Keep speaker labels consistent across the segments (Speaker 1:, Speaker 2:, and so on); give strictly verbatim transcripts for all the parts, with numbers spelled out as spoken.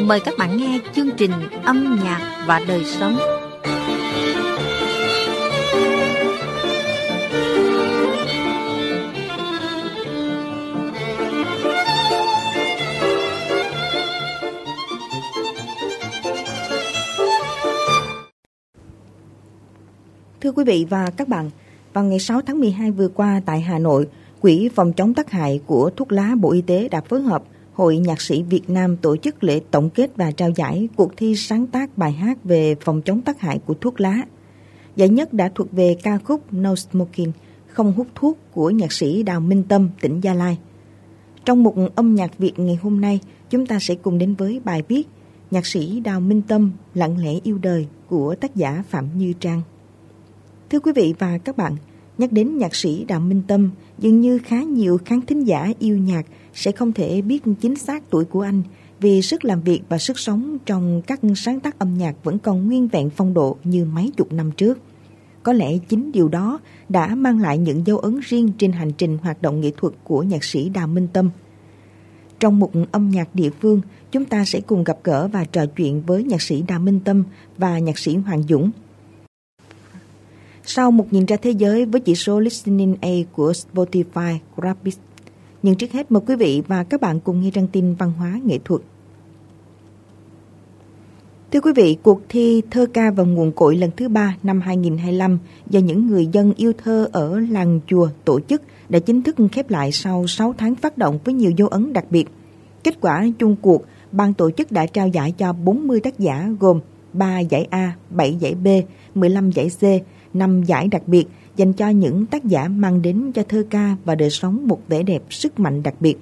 Speaker 1: Mời các bạn nghe chương trình Âm nhạc và đời sống.
Speaker 2: Thưa quý vị và các bạn, vào ngày sáu tháng mười hai vừa qua tại Hà Nội, Quỹ phòng chống tác hại của thuốc lá Bộ Y tế đã phối hợp Hội Nhạc sĩ Việt Nam tổ chức lễ tổng kết và trao giải cuộc thi sáng tác bài hát về phòng chống tác hại của thuốc lá. Giải nhất đã thuộc về ca khúc No Smoking, không hút thuốc của nhạc sĩ Đào Minh Tâm, tỉnh Gia Lai. Trong mục âm nhạc Việt ngày hôm nay, chúng ta sẽ cùng đến với bài viết Nhạc sĩ Đào Minh Tâm lặng lẽ yêu đời của tác giả Phạm Như Trang. Thưa quý vị và các bạn, nhắc đến nhạc sĩ Đào Minh Tâm, dường như khá nhiều khán thính giả yêu nhạc sẽ không thể biết chính xác tuổi của anh vì sức làm việc và sức sống trong các sáng tác âm nhạc vẫn còn nguyên vẹn phong độ như mấy chục năm trước. Có lẽ chính điều đó đã mang lại những dấu ấn riêng trên hành trình hoạt động nghệ thuật của nhạc sĩ Đào Minh Tâm. Trong mục âm nhạc địa phương, chúng ta sẽ cùng gặp gỡ và trò chuyện với nhạc sĩ Đào Minh Tâm và nhạc sĩ Hoàng Dũng. Sau một nhìn ra thế giới với chỉ số Listening A của Spotify Rapid. Nhưng trước hết mời quý vị và các bạn cùng nghe trang tin văn hóa nghệ thuật. Thưa quý vị, cuộc thi thơ ca và nguồn cội lần thứ ba năm hai không hai lăm do những người dân yêu thơ ở làng chùa tổ chức đã chính thức khép lại sau sáu tháng phát động với nhiều dấu ấn đặc biệt. Kết quả chung cuộc, ban tổ chức đã trao giải cho bốn mươi tác giả gồm ba giải A, bảy giải B, mười lăm giải C, năm giải đặc biệt dành cho những tác giả mang đến cho thơ ca và đời sống một vẻ đẹp sức mạnh đặc biệt.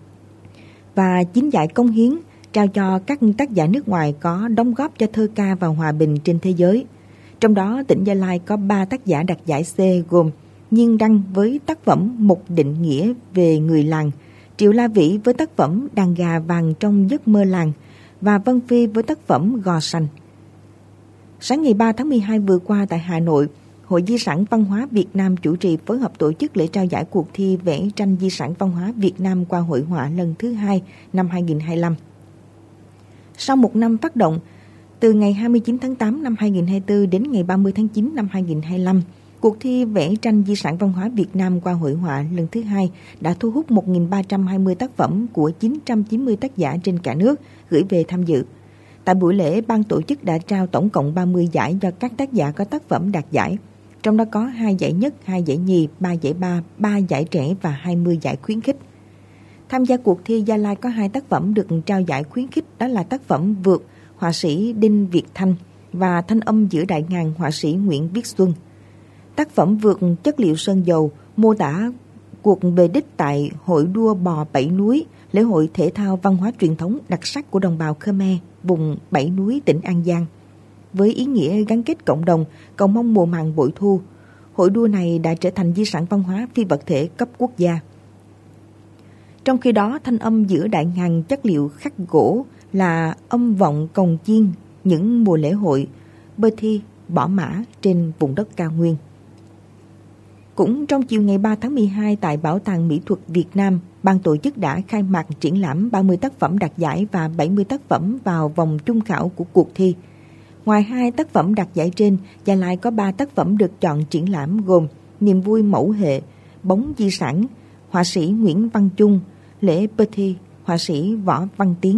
Speaker 2: Và chín giải công hiến trao cho các tác giả nước ngoài có đóng góp cho thơ ca và hòa bình trên thế giới. Trong đó, tỉnh Gia Lai có ba tác giả đạt giải C gồm Nhiên Đăng với tác phẩm Một định nghĩa về người làng, Triệu La Vĩ với tác phẩm Đàn gà vàng trong giấc mơ làng và Vân Phi với tác phẩm Gò Sành. Sáng ngày ba tháng mười hai vừa qua tại Hà Nội, Hội Di sản Văn hóa Việt Nam chủ trì phối hợp tổ chức lễ trao giải cuộc thi vẽ tranh di sản văn hóa Việt Nam qua hội họa lần thứ hai năm hai không hai lăm. Sau một năm phát động, từ ngày hai mươi chín tháng tám năm hai không hai tư đến ngày ba mươi tháng chín năm hai không hai lăm, cuộc thi vẽ tranh di sản văn hóa Việt Nam qua hội họa lần thứ hai đã thu hút một nghìn ba trăm hai mươi tác phẩm của chín trăm chín mươi tác giả trên cả nước gửi về tham dự. Tại buổi lễ, ban tổ chức đã trao tổng cộng ba mươi giải cho các tác giả có tác phẩm đạt giải. Trong đó có hai giải nhất, hai giải nhì, ba giải ba, ba giải trẻ và hai mươi giải khuyến khích. Tham gia cuộc thi, Gia Lai có hai tác phẩm được trao giải khuyến khích, đó là tác phẩm Vượt, họa sĩ Đinh Việt Thanh và Thanh âm giữa đại ngàn, họa sĩ Nguyễn Viết Xuân. Tác phẩm Vượt chất liệu sơn dầu mô tả cuộc về đích tại hội đua bò Bảy Núi, lễ hội thể thao văn hóa truyền thống đặc sắc của đồng bào Khmer, vùng Bảy Núi, tỉnh An Giang. Với ý nghĩa gắn kết cộng đồng, cầu mong mùa màng bội thu, hội đua này đã trở thành di sản văn hóa phi vật thể cấp quốc gia. Trong khi đó, thanh âm giữa đại ngàn chất liệu khắc gỗ là âm vọng cồng chiên những mùa lễ hội bơi thi, bỏ mã trên vùng đất cao nguyên. Cũng trong chiều ngày ba tháng mười hai tại Bảo tàng Mỹ thuật Việt Nam, ban tổ chức đã khai mạc triển lãm ba mươi tác phẩm đạt giải và bảy mươi tác phẩm vào vòng chung khảo của cuộc thi. Ngoài hai tác phẩm đạt giải trên, Gia Lai có ba tác phẩm được chọn triển lãm gồm Niềm vui mẫu hệ, Bóng di sản, họa sĩ Nguyễn Văn Trung, Lễ Petit, họa sĩ Võ Văn Tiến.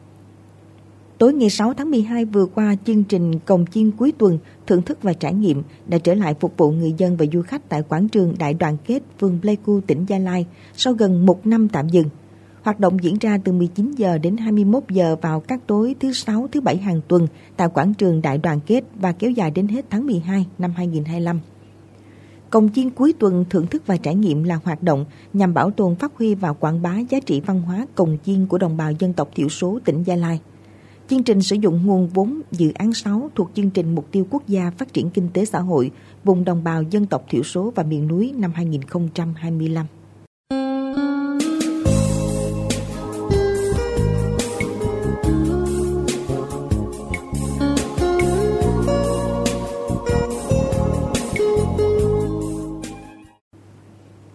Speaker 2: Tối ngày sáu tháng mười hai vừa qua, chương trình Cồng chiên cuối tuần, thưởng thức và trải nghiệm đã trở lại phục vụ người dân và du khách tại quảng trường Đại Đoàn Kết, phường Pleiku, tỉnh Gia Lai sau gần một năm tạm dừng. Hoạt động diễn ra từ mười chín giờ đến hai mươi mốt giờ vào các tối thứ sáu, thứ bảy hàng tuần tại quảng trường Đại Đoàn Kết và kéo dài đến hết tháng mười hai năm hai không hai lăm. Cồng chiên cuối tuần, thưởng thức và trải nghiệm là hoạt động nhằm bảo tồn, phát huy và quảng bá giá trị văn hóa cồng chiên của đồng bào dân tộc thiểu số tỉnh Gia Lai. Chương trình sử dụng nguồn vốn dự án sáu thuộc chương trình Mục tiêu Quốc gia Phát triển Kinh tế Xã hội vùng đồng bào dân tộc thiểu số và miền núi năm hai không hai lăm.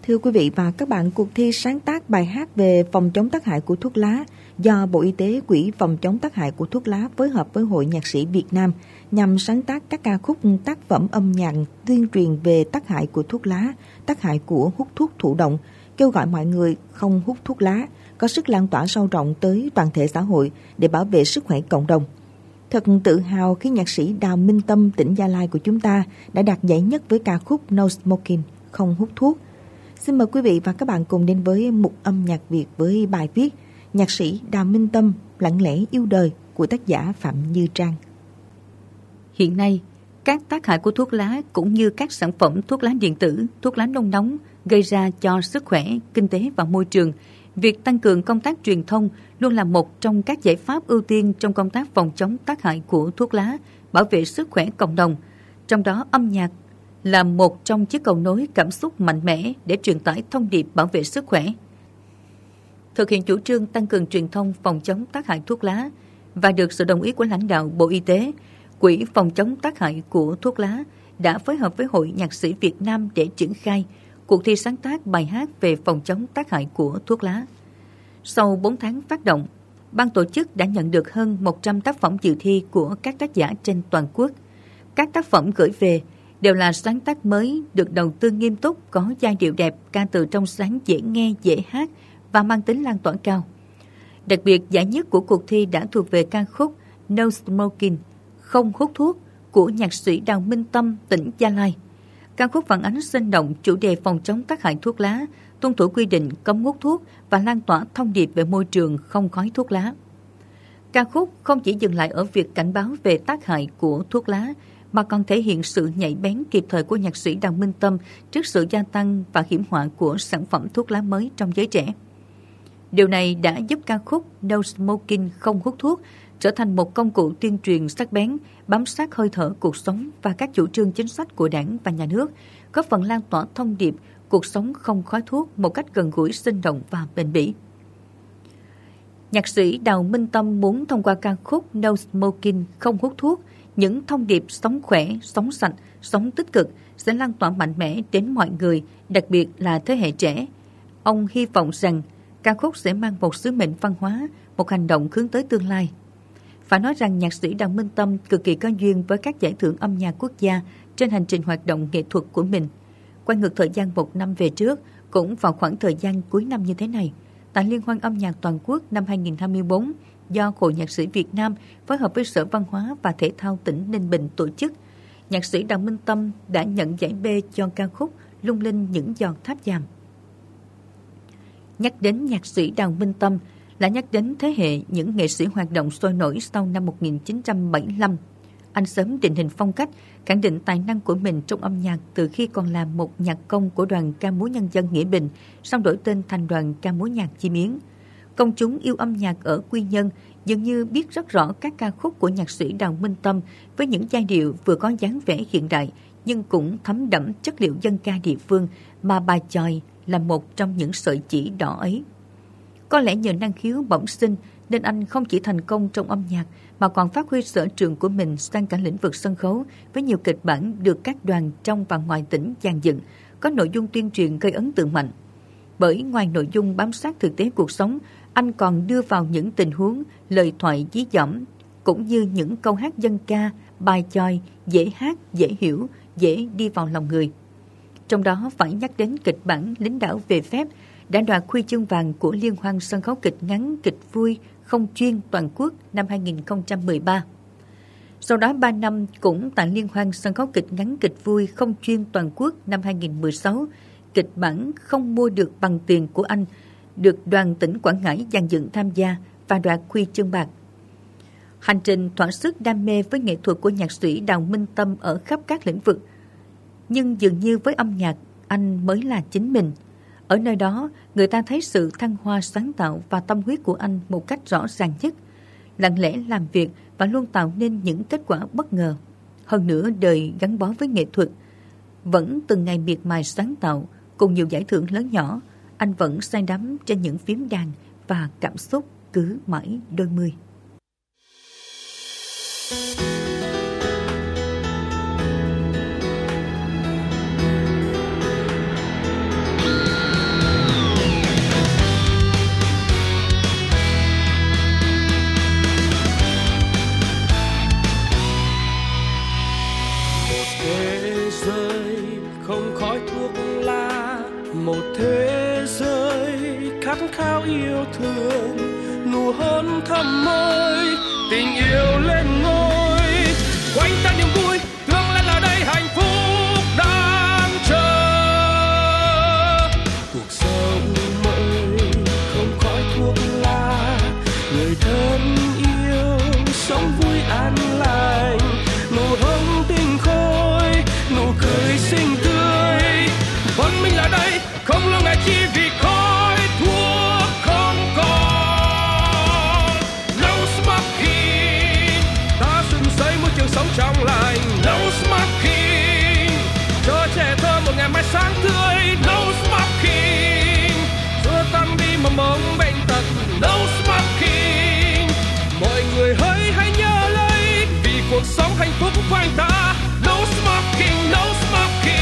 Speaker 2: Thưa quý vị và các bạn, cuộc thi sáng tác bài hát về phòng chống tác hại của thuốc lá do Bộ Y tế, Quỹ phòng chống tác hại của thuốc lá phối hợp với Hội Nhạc sĩ Việt Nam nhằm sáng tác các ca khúc tác phẩm âm nhạc tuyên truyền về tác hại của thuốc lá, tác hại của hút thuốc thụ động, kêu gọi mọi người không hút thuốc lá, có sức lan tỏa sâu rộng tới toàn thể xã hội để bảo vệ sức khỏe cộng đồng. Thật tự hào khi nhạc sĩ Đào Minh Tâm, tỉnh Gia Lai của chúng ta đã đạt giải nhất với ca khúc No Smoking, không hút thuốc. Xin mời quý vị và các bạn cùng đến với mục âm nhạc Việt với bài viết Nhạc sĩ Đào Minh Tâm lặng lẽ yêu đời của tác giả Phạm Như Trang.
Speaker 3: Hiện nay, các tác hại của thuốc lá cũng như các sản phẩm thuốc lá điện tử, thuốc lá nung nóng gây ra cho sức khỏe, kinh tế và môi trường. Việc tăng cường công tác truyền thông luôn là một trong các giải pháp ưu tiên trong công tác phòng chống tác hại của thuốc lá, bảo vệ sức khỏe cộng đồng. Trong đó, âm nhạc là một trong chiếc cầu nối cảm xúc mạnh mẽ để truyền tải thông điệp bảo vệ sức khỏe. Thực hiện chủ trương tăng cường truyền thông phòng chống tác hại thuốc lá và được sự đồng ý của lãnh đạo Bộ Y tế, Quỹ phòng chống tác hại của thuốc lá đã phối hợp với Hội Nhạc sĩ Việt Nam để triển khai cuộc thi sáng tác bài hát về phòng chống tác hại của thuốc lá. Sau bốn tháng phát động, ban tổ chức đã nhận được hơn một trăm tác phẩm dự thi của các tác giả trên toàn quốc. Các tác phẩm gửi về đều là sáng tác mới, được đầu tư nghiêm túc, có giai điệu đẹp, ca từ trong sáng, dễ nghe, dễ hát và mang tính lan tỏa cao. Đặc biệt, giải nhất của cuộc thi đã thuộc về ca khúc No Smoking, không hút thuốc của nhạc sĩ Đào Minh Tâm, tỉnh Gia Lai. Ca khúc phản ánh sinh động chủ đề phòng chống tác hại thuốc lá, tuân thủ quy định cấm hút thuốc và lan tỏa thông điệp về môi trường không khói thuốc lá. Ca khúc không chỉ dừng lại ở việc cảnh báo về tác hại của thuốc lá, mà còn thể hiện sự nhạy bén kịp thời của nhạc sĩ Đào Minh Tâm trước sự gia tăng và hiểm họa của sản phẩm thuốc lá mới trong giới trẻ. Điều này đã giúp ca khúc No Smoking, không hút thuốc trở thành một công cụ tuyên truyền sắc bén, bám sát hơi thở cuộc sống và các chủ trương chính sách của Đảng và Nhà nước, góp phần lan tỏa thông điệp cuộc sống không khói thuốc một cách gần gũi, sinh động và bền bỉ. Nhạc sĩ Đào Minh Tâm muốn thông qua ca khúc No Smoking, không hút thuốc, những thông điệp sống khỏe, sống sạch, sống tích cực sẽ lan tỏa mạnh mẽ đến mọi người, đặc biệt là thế hệ trẻ. Ông hy vọng rằng ca khúc sẽ mang một sứ mệnh văn hóa, một hành động hướng tới tương lai. Phải nói rằng nhạc sĩ Đào Minh Tâm cực kỳ có duyên với các giải thưởng âm nhạc quốc gia trên hành trình hoạt động nghệ thuật của mình. Quay ngược thời gian một năm về trước, cũng vào khoảng thời gian cuối năm như thế này, tại Liên hoan âm nhạc toàn quốc năm hai không hai tư do Hội Nhạc sĩ Việt Nam phối hợp với Sở Văn hóa và Thể thao tỉnh Ninh Bình tổ chức, nhạc sĩ Đào Minh Tâm đã nhận giải B cho ca khúc Lung linh những giọt tháp vàng. Nhắc đến nhạc sĩ Đào Minh Tâm là nhắc đến thế hệ những nghệ sĩ hoạt động sôi nổi sau năm một nghìn chín trăm bảy mươi lăm. Anh sớm định hình phong cách, khẳng định tài năng của mình trong âm nhạc từ khi còn là một nhạc công của đoàn ca múa nhân dân Nghĩa Bình, sau đổi tên thành đoàn ca múa nhạc Chim Yến. Công chúng yêu âm nhạc ở Quy Nhơn dường như biết rất rõ các ca khúc của nhạc sĩ Đào Minh Tâm với những giai điệu vừa có dáng vẻ hiện đại nhưng cũng thấm đẫm chất liệu dân ca địa phương, mà bài chòi là một trong những sợi chỉ đỏ ấy. Có lẽ nhờ năng khiếu bẩm sinh nên anh không chỉ thành công trong âm nhạc mà còn phát huy sở trường của mình sang cả lĩnh vực sân khấu với nhiều kịch bản được các đoàn trong và ngoài tỉnh dàn dựng, có nội dung tuyên truyền gây ấn tượng mạnh. Bởi ngoài nội dung bám sát thực tế cuộc sống, anh còn đưa vào những tình huống, lời thoại dí dỏm, cũng như những câu hát dân ca, bài chòi, dễ hát, dễ hiểu, dễ đi vào lòng người. Trong đó phải nhắc đến kịch bản Lính đảo về phép đã đoạt huy chương vàng của Liên hoan sân khấu kịch ngắn, kịch vui, không chuyên toàn quốc năm hai không một ba. Sau đó ba năm cũng tại Liên hoan sân khấu kịch ngắn, kịch vui, không chuyên toàn quốc năm hai không một sáu, kịch bản Không mua được bằng tiền của anh được đoàn tỉnh Quảng Ngãi dàn dựng tham gia và đoạt huy chương bạc. Hành trình thỏa sức đam mê với nghệ thuật của nhạc sĩ Đào Minh Tâm ở khắp các lĩnh vực. Nhưng dường như với âm nhạc, anh mới là chính mình. Ở nơi đó, người ta thấy sự thăng hoa sáng tạo và tâm huyết của anh một cách rõ ràng nhất. Lặng lẽ làm việc và luôn tạo nên những kết quả bất ngờ. Hơn nữa, đời gắn bó với nghệ thuật, vẫn từng ngày miệt mài sáng tạo, cùng nhiều giải thưởng lớn nhỏ, anh vẫn say đắm trên những phím đàn và cảm xúc cứ mãi đôi mươi.
Speaker 4: thế giới không khói thuốc lá, một thế giới khát khao yêu thương, nụ hôn thắm môi, tình yêu lên ngôi, quanh ta niềm vui, tương lai là đây hạnh phúc đang chờ. Cuộc sống mới không khói thuốc lá, người thân yêu sống vui an lành, nụ hôn tình khôi, nụ cười xinh tươi. Bọn mình là đây không lo ngại chi vì khói thuốc không còn. No smoking, ta dựng xây môi trường sống trong lành. No smoking, cho trẻ thơ một ngày mai sáng tươi. No smoking, xua tan đi mầm mống bệnh tật. No smoking, mọi người hãy hãy nhớ lấy vì cuộc sống hạnh phúc của anh ta. No smoking, no smoking.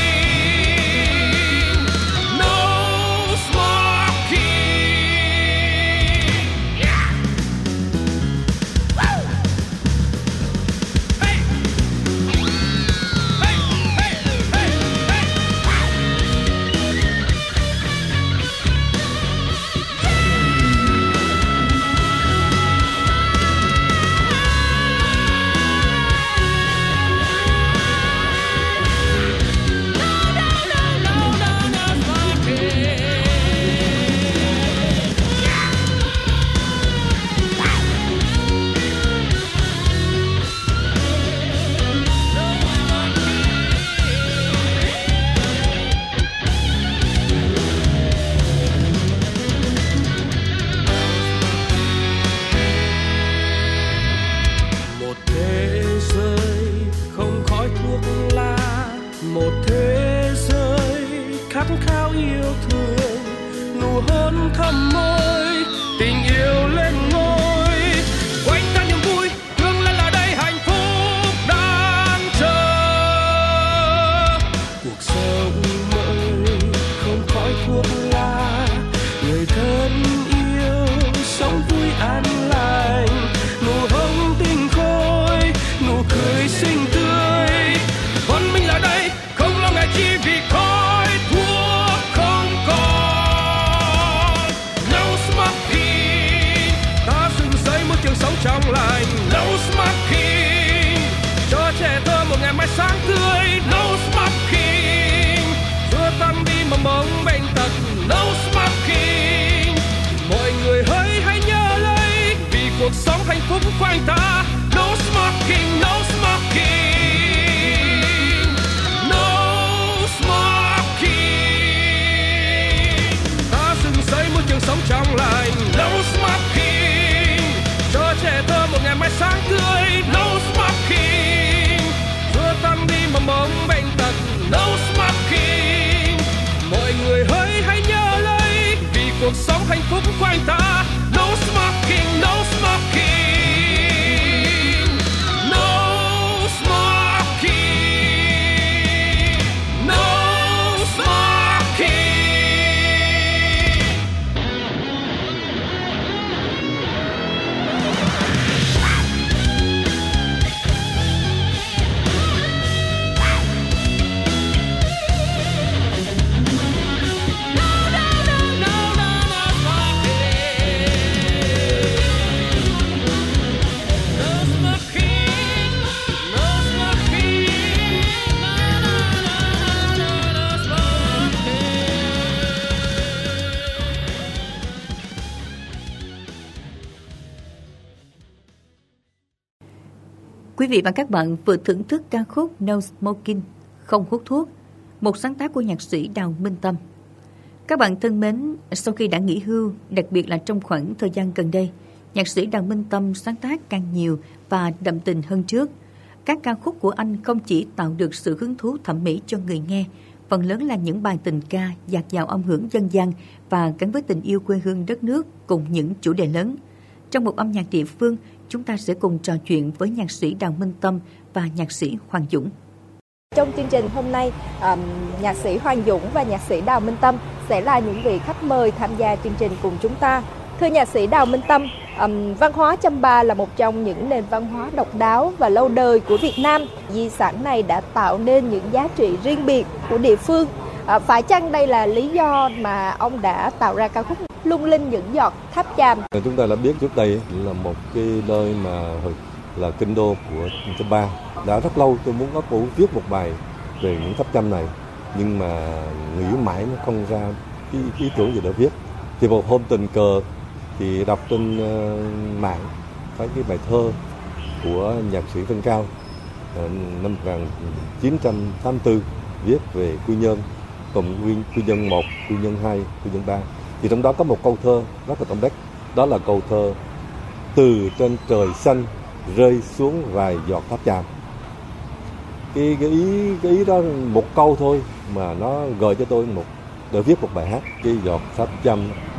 Speaker 3: Quý vị và các bạn vừa thưởng thức ca khúc No Smoking, không hút thuốc, một sáng tác của nhạc sĩ Đào Minh Tâm. Các bạn thân mến, sau khi đã nghỉ hưu, đặc biệt là trong khoảng thời gian gần đây, nhạc sĩ Đào Minh Tâm sáng tác càng nhiều và đậm tình hơn trước. Các ca khúc của anh không chỉ tạo được sự hứng thú thẩm mỹ cho người nghe, phần lớn là những bài tình ca dạt dào âm hưởng dân gian và gắn với tình yêu quê hương đất nước cùng những chủ đề lớn. Trong một âm nhạc địa phương, chúng ta sẽ cùng trò chuyện với nhạc sĩ Đào Minh Tâm và nhạc sĩ Hoàng Dũng.
Speaker 5: Trong chương trình hôm nay, um, nhạc sĩ Hoàng Dũng và nhạc sĩ Đào Minh Tâm sẽ là những vị khách mời tham gia chương trình cùng chúng ta. Thưa nhạc sĩ Đào Minh Tâm, um, văn hóa Chăm Ba là một trong những nền văn hóa độc đáo và lâu đời của Việt Nam. Di sản này đã tạo nên những giá trị riêng biệt của địa phương. À, phải chăng đây là lý do mà ông đã tạo ra ca khúc Lung Linh Những Giọt Tháp Chàm?
Speaker 6: Chúng ta đã biết trước đây là một cái nơi mà là kinh đô của Chăm Ba. Đã rất lâu tôi muốn có muốn viết một bài về những tháp chăm này, nhưng mà nghĩ mãi nó không ra cái ý tưởng gì để viết. Thì một hôm tình cờ thì đọc trên uh, mạng thấy cái bài thơ của nhạc sĩ Văn Cao uh, năm một nghìn chín trăm tám mươi tư viết về Quy Nhơn, gồm Quy Nhơn một, Quy Nhơn hai, Quy Nhơn ba. Thì trong đó có một câu thơ rất là tâm đắc, đó là câu thơ từ trên trời xanh rơi xuống vài giọt tháp chàm. Cái, cái ý cái ý đó một câu thôi mà nó gợi cho tôi một để viết một bài hát. Cái giọt tháp chàm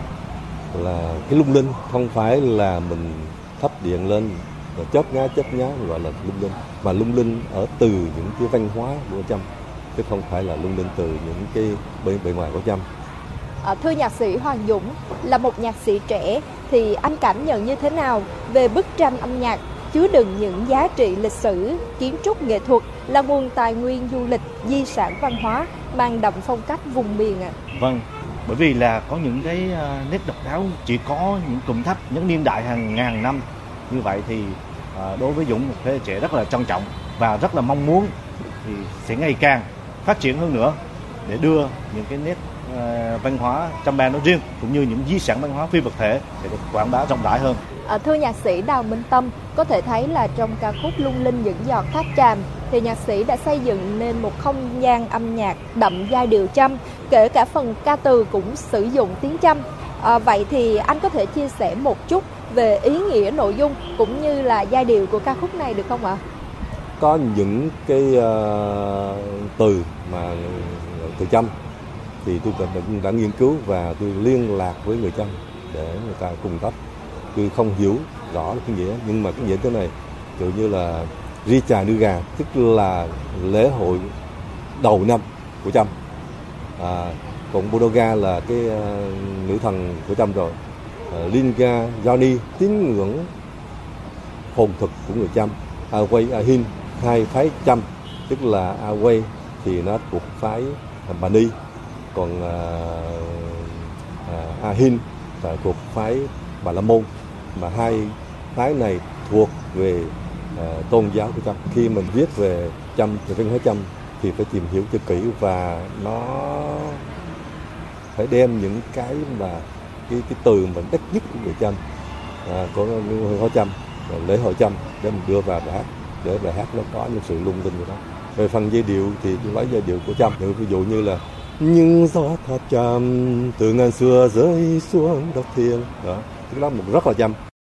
Speaker 6: là cái lung linh, không phải là mình thắp điện lên chớp nhá chớp nhá gọi là lung linh, mà lung linh ở từ những cái văn hóa của Chăm, chứ không phải là lung linh từ những cái bề, bề ngoài của Chăm.
Speaker 5: À, thưa nhạc sĩ Hoàng Dũng, là một nhạc sĩ trẻ thì anh cảm nhận như thế nào về bức tranh âm nhạc chứa đựng những giá trị lịch sử, kiến trúc nghệ thuật, là nguồn tài nguyên du lịch, di sản văn hóa mang đậm phong cách vùng miền ạ? À?
Speaker 7: Vâng, bởi vì là có những cái uh, nét độc đáo, chỉ có những cụm tháp những niên đại hàng ngàn năm như vậy thì uh, đối với Dũng một thế hệ trẻ rất là trân trọng và rất là mong muốn thì sẽ ngày càng phát triển hơn nữa để đưa những cái nét uh, văn hóa Chăm Ba nói riêng cũng như những di sản văn hóa phi vật thể để được quảng bá rộng rãi hơn.
Speaker 5: À, thưa nhạc sĩ Đào Minh Tâm, có thể thấy là trong ca khúc Lung Linh Những Giọt Tháp Chàm thì nhạc sĩ đã xây dựng nên một không gian âm nhạc đậm giai điệu Chăm, kể cả phần ca từ cũng sử dụng tiếng Chăm. À, vậy thì anh có thể chia sẻ một chút về ý nghĩa nội dung cũng như là giai điệu của ca khúc này được không ạ?
Speaker 6: Có những cái uh, từ mà từ Chăm thì tôi đã, đã nghiên cứu và tôi liên lạc với người Chăm để người ta cung cấp. Tôi không hiểu rõ cái nghĩa, nhưng mà cái nghĩa thế này, kiểu như là ri trà nư gà, tức là lễ hội đầu năm của Chăm. À, còn Bodoga là cái uh, nữ thần của Chăm rồi. Uh, Linga, Johnny, tín ngưỡng hồn thực của người Chăm. Away, Ahin, hai phái Chăm, tức là Away thì nó thuộc phái Bà Ni, còn uh, uh, Ahin là thuộc phái Bà La Môn. Mà hai phái này thuộc về uh, tôn giáo của Chăm. Khi mình viết về Chăm, về văn hóa Chăm thì phải tìm hiểu cho kỹ và nó phải đem những cái mà cái cái từ mình đắt nhất của người Chăm, à, của văn hóa Chăm, lễ hội Chăm để mình đưa vào bài hát, để bài hát nó có những sự lung linh của nó. Về phần giai điệu thì tôi lấy giai điệu của Chăm, ví dụ như là những giọt tháp Chăm từ ngàn xưa rơi xuống đất thiên, đó, cái đó một rất là Chăm.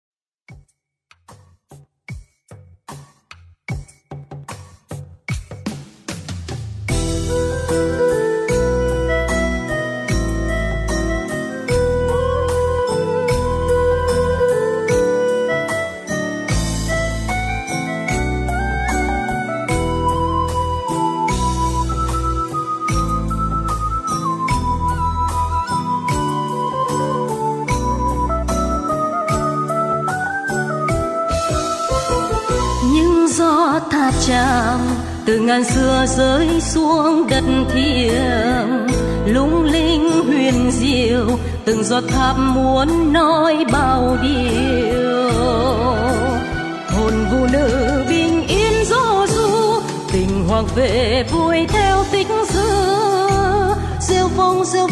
Speaker 8: Tháp Chàm từ ngàn xưa rơi xuống đất thiêng, lung linh huyền diệu, từng giọt tháp muốn nói bao điều. Hồn phụ nữ bình yên dỗ du, tình hoàng vệ vui theo tích xưa, rêu phong rêu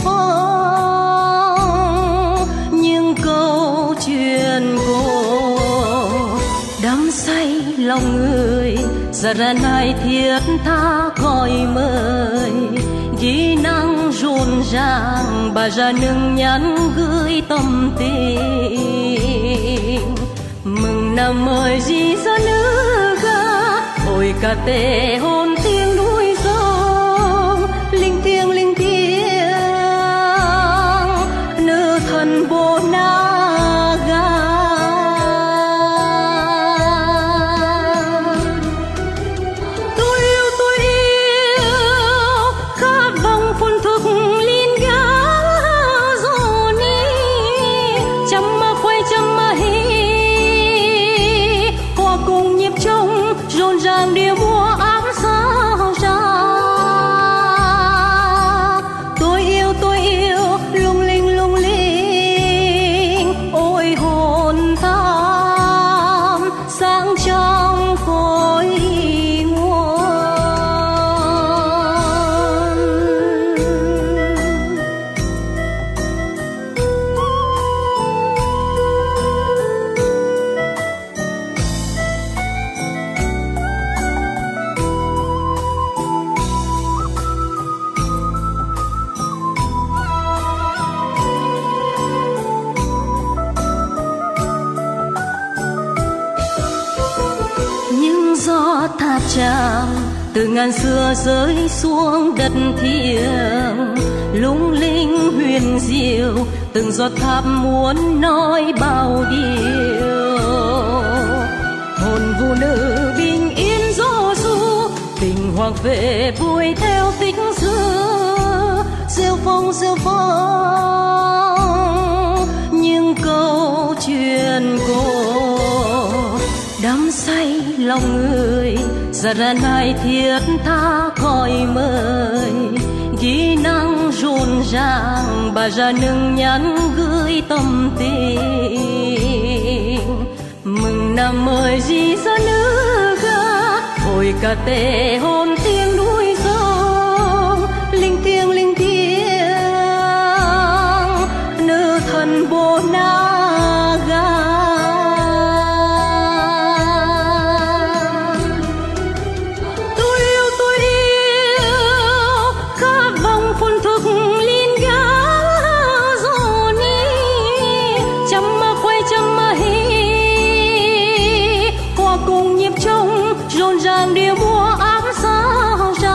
Speaker 8: phong những câu chuyện cổ đắm say lòng người. Giờ ra này thiết tha gọi mời, ghi năng rộn ràng bà ra nương nhắn gửi tâm tình. Mừng năm mời gì ra nữ ga, ôi cà tê hồn tiếng núi sông, linh thiêng linh thiêng nữ thần bồ na ga. Chăm từ ngàn xưa rơi xuống đất thiêng, lung linh huyền diệu, từng giọt tháp muốn nói bao điều. Hồn phụ nữ bình yên gió du, tình hoàng vệ vui theo tích xưa, rêu phong rêu phong những câu chuyện cổ, đắm say lòng người giật ra này thiết tha cõi mời, ghi năng rộn ràng bà ra nương nhắn gửi tâm tình. Mừng năm mới gì ra nước ga, ôi cà tê hồn tiếng núi sông, linh thiêng linh thiêng nữ thần bồ na ga. Điều mua ám sao ra,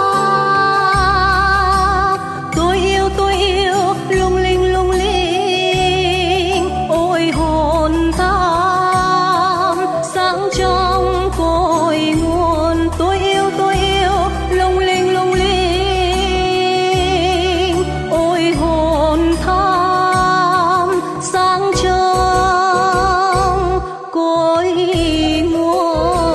Speaker 8: tôi yêu tôi yêu lung linh lung linh, ôi hồn thắm sáng trong cội nguồn. Tôi yêu tôi yêu lung linh lung linh, ôi hồn thắm sáng trong cội nguồn.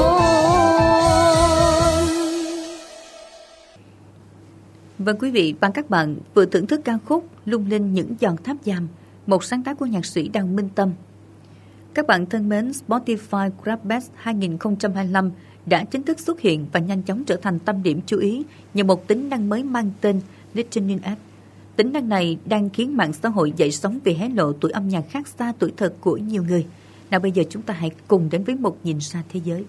Speaker 3: Vâng quý vị và các bạn vừa thưởng thức ca khúc Lung Linh Những Giòn Tháp Giam, một sáng tác của nhạc sĩ Đào Minh Tâm. Các bạn thân mến, Spotify Grab Best hai không hai lăm đã chính thức xuất hiện và nhanh chóng trở thành tâm điểm chú ý nhờ một tính năng mới mang tên Listening App. Tính năng này đang khiến mạng xã hội dậy sóng vì hé lộ tuổi âm nhạc khác xa tuổi thật của nhiều người. Nào bây giờ chúng ta hãy cùng đến với một nhìn ra thế giới.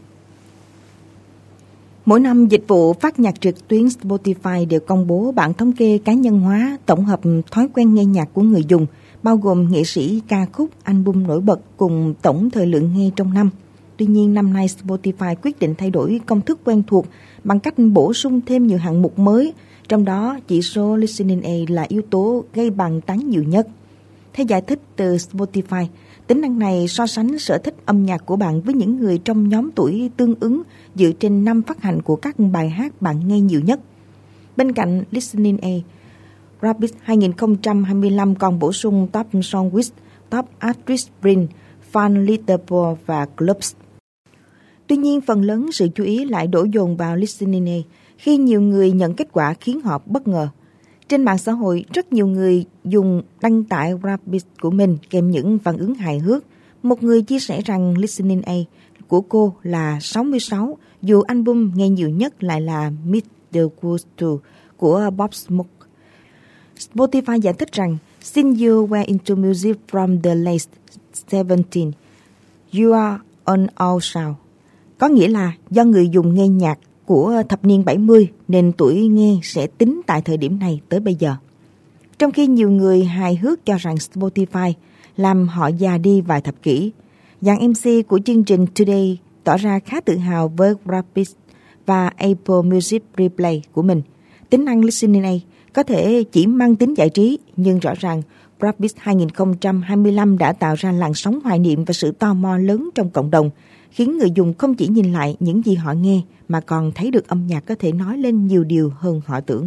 Speaker 2: Mỗi năm, dịch vụ phát nhạc trực tuyến Spotify đều công bố bảng thống kê cá nhân hóa tổng hợp thói quen nghe nhạc của người dùng, bao gồm nghệ sĩ, ca khúc, album nổi bật cùng tổng thời lượng nghe trong năm. Tuy nhiên, năm nay Spotify quyết định thay đổi công thức quen thuộc bằng cách bổ sung thêm nhiều hạng mục mới, trong đó chỉ số Listening A là yếu tố gây bàn tán nhiều nhất. Theo giải thích từ Spotify, tính năng này so sánh sở thích âm nhạc của bạn với những người trong nhóm tuổi tương ứng dựa trên năm phát hành của các bài hát bạn nghe nhiều nhất. Bên cạnh Listening A, Rapid hai không hai lăm còn bổ sung Top Song List, Top Artist Sprint, Fan Leaderboard và Clubs. Tuy nhiên, phần lớn sự chú ý lại đổ dồn vào Listening A khi nhiều người nhận kết quả khiến họ bất ngờ. Trên mạng xã hội, rất nhiều người dùng đăng tải Rapid của mình kèm những phản ứng hài hước. Một người chia sẻ rằng Listening A của cô là sáu mươi sáu, dù album nghe nhiều nhất lại là Meet the Woods two của Bob Smoke. Spotify giải thích rằng, since you were into music from the late seventies, you are on all sound. Có nghĩa là do người dùng nghe nhạc của thập niên bảy mươi nên tuổi nghe sẽ tính tại thời điểm này tới bây giờ. Trong khi nhiều người hài hước cho rằng Spotify làm họ già đi vài thập kỷ, dàn em xê của chương trình Today tỏ ra khá tự hào với Rapid và Apple Music Replay của mình. Tính năng Listening A có thể chỉ mang tính giải trí, nhưng rõ ràng Rapid hai không hai lăm đã tạo ra làn sóng hoài niệm và sự tò mò lớn trong cộng đồng, khiến người dùng không chỉ nhìn lại những gì họ nghe mà còn thấy được âm nhạc có thể nói lên nhiều điều hơn họ tưởng.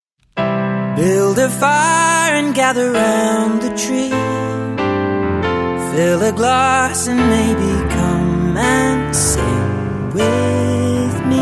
Speaker 9: Build a fire and gather round the tree. Fill a glass and maybe come and sing with me.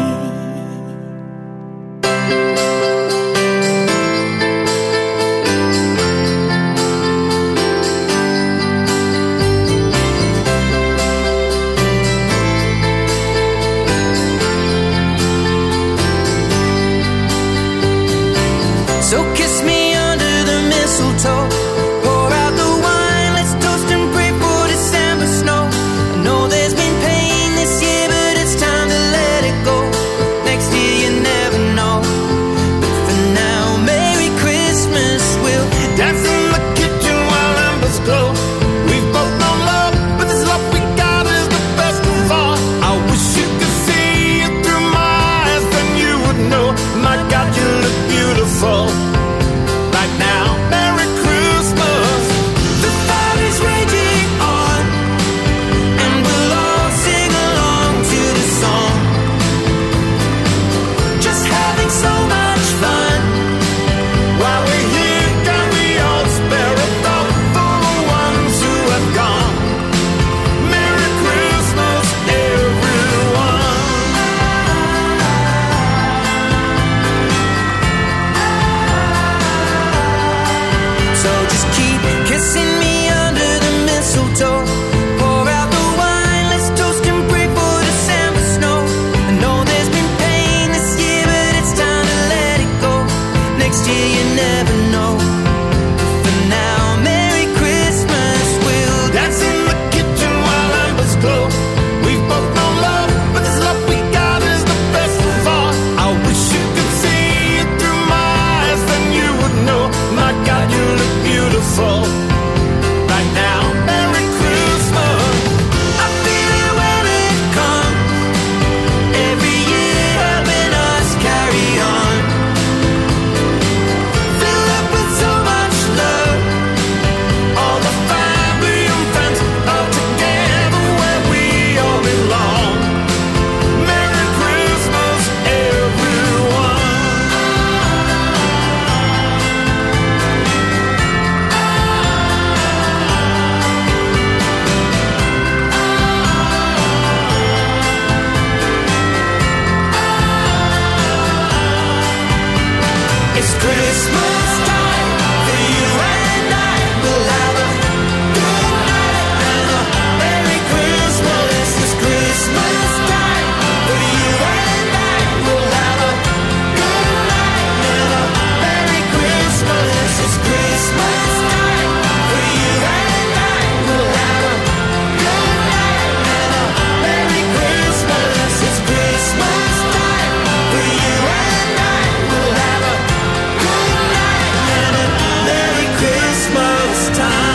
Speaker 9: So kiss me under the mistletoe. Pour out the wine, let's toast and pray for December snow. I know there's been pain this year, but it's time to let it go. Next year you never know. But for now, Merry Christmas. We'll dance in the kitchen while embers glow. We've both known love, but this love we got is the best of all. I wish you could see it through my eyes, then you Christmas time for you and I. We'll have a good night and a Merry Christmas. It's Christmas time for you and I. We'll have a good night and a Merry Christmas. It's Christmas time for you and I. We'll have a good night and a Merry Christmas. It's Christmas time for you and I. We'll have a good night and a Merry Christmas time.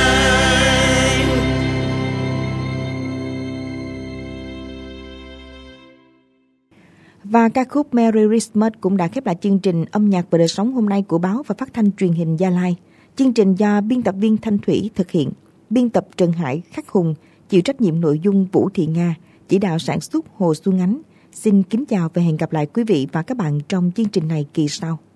Speaker 2: Và ca khúc Merry Christmas cũng đã khép lại chương trình âm nhạc và đời sống hôm nay của báo và phát thanh truyền hình Gia Lai. Chương trình do biên tập viên Thanh Thủy thực hiện, biên tập Trần Hải, Khắc Hùng, chịu trách nhiệm nội dung Vũ Thị Nga, chỉ đạo sản xuất Hồ Xuân Ánh. Xin kính chào và hẹn gặp lại quý vị và các bạn trong chương trình này kỳ sau.